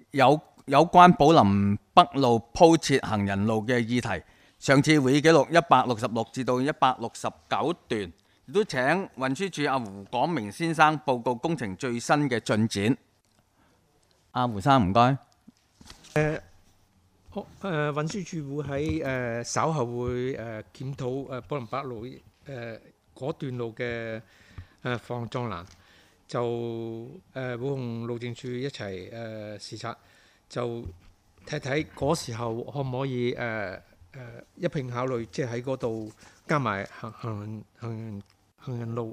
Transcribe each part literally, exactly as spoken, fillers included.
有有關寶林北路鋪設行人路嘅議題。上次會議記錄一百六十六至到一百六十九段，亦都請運輸署阿胡廣明先生報告工程最新嘅進展。阿胡生唔該。 誒，好誒，運輸署會喺誒稍後會誒檢討誒寶林北路誒嗰段路嘅誒防撞欄，就誒會同路政署一齊誒視察，就睇睇嗰時候可唔可以誒誒一併考慮，即係喺嗰度加埋行行行行人路。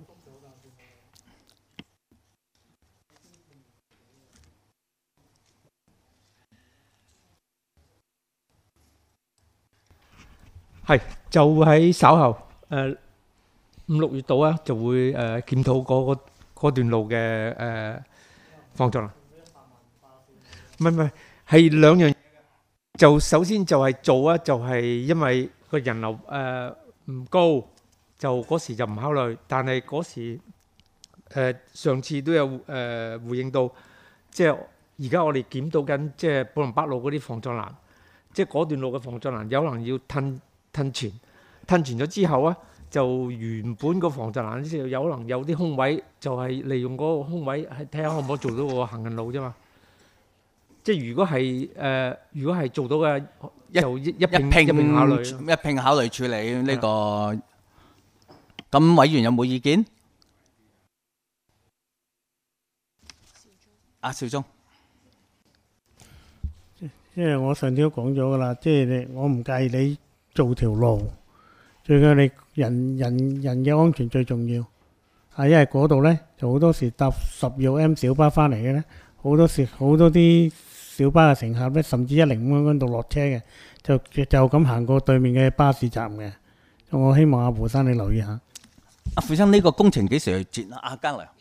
係，就喺稍後誒五六月度啊，就會誒檢討嗰個嗰段路嘅誒防撞欄。唔係唔係，係兩樣。就首先就係做啊，就係因為個人流誒唔高，就嗰時就唔考慮。但係嗰時誒上次都有誒回應到，即係而家我哋檢討緊，即係寶林北路嗰啲防撞欄，即係嗰段路嘅防撞欄有可能要褪。褪前，褪前咗之後啊，就原本個防撞欄之後有可能有啲空位，就係利用嗰個空位，係睇下可唔可以做到個行人路啫嘛。即係如果係誒，如果係做到嘅，就一一併一併考慮， 一併考慮處理呢個。咁委員有冇意見？阿邵忠。 即係我上次都講咗噶啦，即係你我唔介意你。做條路，最緊要你人人人嘅安全最重要。係因為嗰度呢，就好多時搭十號 M 小巴翻嚟嘅呢，好多時好多啲小巴嘅乘客呢，甚至一零五嗰度落車嘅，就就咁行過對面嘅巴士站嘅。我希望阿胡生你留意下。 阿胡生，呢個工程幾時去接啊？阿嘉良，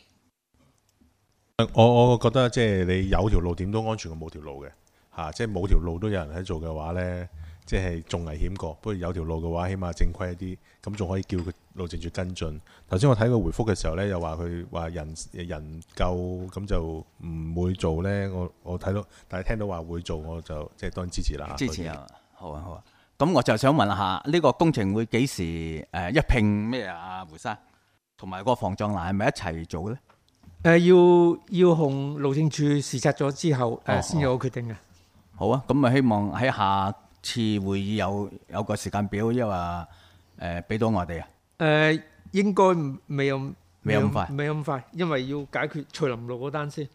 我我覺得即係你有條路點都安全過冇條路嘅嚇，即係冇條路都有人喺做嘅話呢。即係仲危險過，不過有條路嘅話，起碼正規一啲，咁仲可以叫佢路政署跟進。頭先我睇佢回覆嘅時候呢，又話佢話人人夠，咁就唔會做呢。我我睇到，但係聽到話會做，我就即係當然支持啦。 支持啊！好啊好啊。咁我就想問下，呢個工程會幾時誒一併咩啊？阿胡生同埋個防撞欄係咪一齊做呢？ 誒要要同路政署視察咗之後誒先有個決定嘅。 好啊，咁啊希望喺下次會議有有個時間表，因為誒俾到我哋啊。誒應該未有未咁快， 未咁快，因為要解決翠林路嗰單先。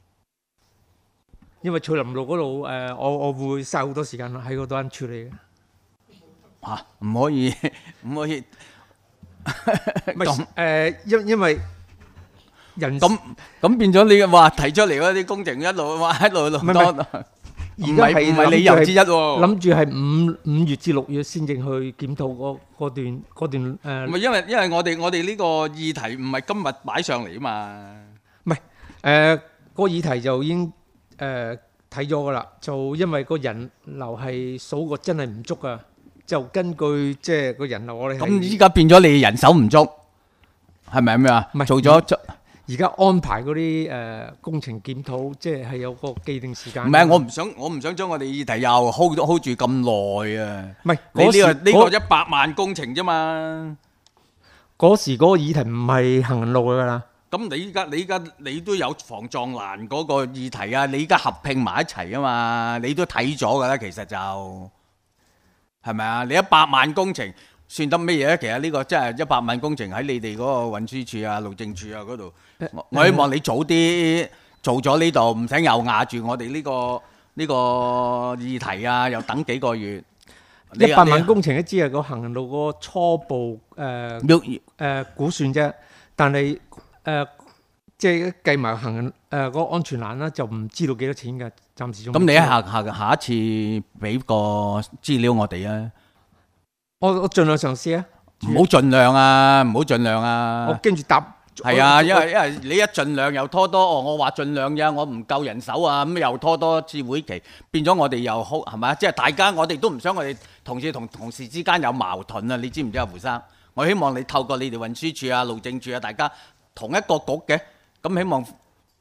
因為翠林路嗰度誒，我我會嘥好多時間喺嗰單處理嘅。 嚇，唔可以唔可以。 唔係誒，因因為人咁咁變咗你話提出嚟嗰啲工程一路話一路路多。 而家係唔係理由之一喎， 諗住係五五月至六月先正去檢討嗰嗰段嗰段誒。 唔係因為因為我哋我哋呢個議題唔係今日擺上嚟啊嘛。 唔係誒個議題就已經誒睇咗噶啦，就因為個人流係數個真係唔足啊，就根據即係個人流我哋咁依家變咗你人手唔足，係咪咁樣啊？ 唔係做咗。 而家安排嗰啲誒工程檢討，即係係有個既定時間。 唔係，我唔想我唔想將我哋議題又 hold hold 住咁耐啊！ 唔係你呢個呢個一百萬工程啫嘛。 嗰時嗰個議題唔係行人路㗎啦。 咁你依家你依家你都有防撞欄嗰個議題啊！你依家合併埋一齊啊嘛！你都睇咗㗎啦，其實就係咪啊？你一百萬工程。算得咩嘢咧？其實呢個真係一百萬工程喺你哋嗰個運輸署啊、路政署啊嗰度，我希望你早啲做咗呢度，唔使又壓住我哋呢個呢個議題啊，又等幾個月。 一百萬工程都只係個行人路個初步誒誒估算啫，但係誒即係計埋行人誒嗰個安全欄啦，就唔知道幾多錢嘅，暫時仲。咁你下下下一次俾個資料我哋啊！ 我我盡量嘗試啊！ 唔好盡量啊，唔好盡量啊！ 我跟住答。 係啊，因為因為你一盡量又拖多，哦，我話盡量啫，我唔夠人手啊，咁又拖多次會期，變咗我哋又好係咪？即係大家我哋都唔想我哋同事同同事之間有矛盾啊！你知唔知啊，胡生？我希望你透過你哋運輸署啊、路政署啊，大家同一個局嘅，咁希望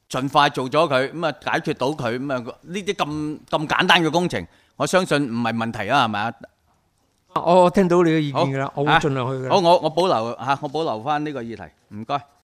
盡快做咗佢，咁啊解決到佢，咁啊呢啲咁咁簡單嘅工程，我相信唔係問題啊，係咪啊？ 我我聽到你嘅意見㗎啦， 好我會盡量去㗎啦。 好，我我保留嚇，我保留翻呢個議題，唔該。